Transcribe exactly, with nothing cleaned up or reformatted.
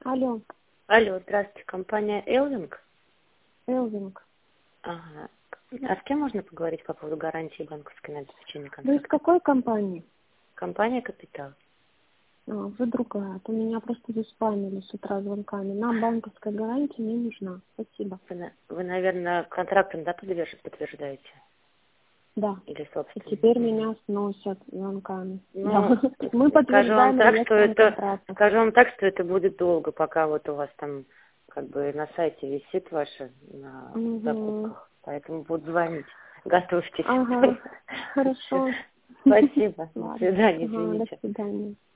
Алло, Алло, здравствуйте, компания Элвинг. Элвинг. Ага. А с кем можно поговорить по поводу гарантии банковской на обеспечение Вы из контракта? какой компании? Компания «Капитал». А, вы другая. У меня просто заспамили с утра звонками. Нам банковская гарантия не нужна. Спасибо. Вы, на- вы, наверное, контрактом, да, подтвержд- подтверждаете? Да. Или И собственным? теперь Мгм. меня сносят звонками. Ну, Да. Мы скажу вам подтверждаем так, что реестром это, контракта. скажу вам так, что это будет долго, пока вот у вас там как бы на сайте висит ваше на Угу. закупках. Поэтому буду звонить. Готовьтесь. Ага. Всё. Хорошо. Спасибо. До Ладно. свидания, Ага, до извините. свидания.